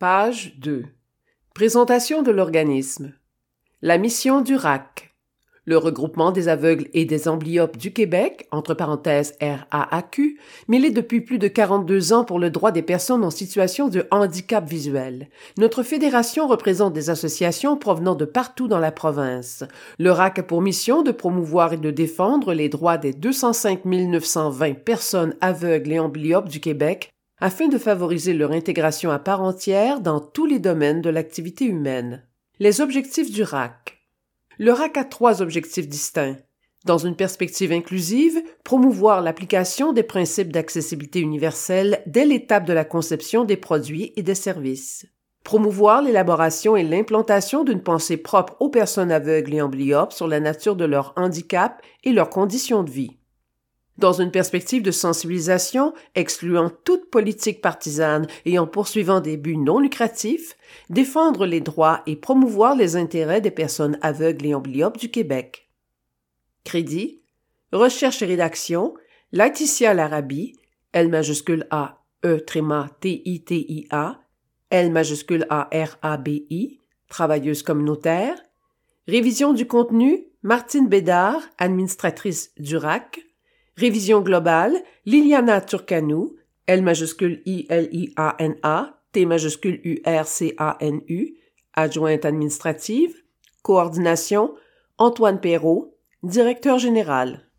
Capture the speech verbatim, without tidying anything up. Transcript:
Page deux. Présentation de l'organisme. La mission du R A C. Le regroupement des aveugles et des amblyopes du Québec, entre parenthèses R A A Q, milite depuis plus de quarante-deux ans pour le droit des personnes en situation de handicap visuel. Notre fédération représente des associations provenant de partout dans la province. Le R A C a pour mission de promouvoir et de défendre les droits des deux cent cinq mille neuf cent vingt personnes aveugles et amblyopes du Québec afin de favoriser leur intégration à part entière dans tous les domaines de l'activité humaine. Les objectifs du R A C. Le R A C a trois objectifs distincts. Dans une perspective inclusive, promouvoir l'application des principes d'accessibilité universelle dès l'étape de la conception des produits et des services. Promouvoir l'élaboration et l'implantation d'une pensée propre aux personnes aveugles et amblyopes sur la nature de leur handicap et leurs conditions de vie. Dans une perspective de sensibilisation, excluant toute politique partisane et en poursuivant des buts non lucratifs, défendre les droits et promouvoir les intérêts des personnes aveugles et amblyopes du Québec. Crédit, recherche et rédaction, Laetitia Larabie, L majuscule A, E tréma T I T I A, L majuscule A R A B I, travailleuse communautaire. Révision du contenu, Martine Bédard, administratrice du R A C. Révision globale, Liliana Turcanu, L majuscule I L I A N A, T majuscule U R C A N U, adjointe administrative. Coordination, Antoine Perrault, directeur général.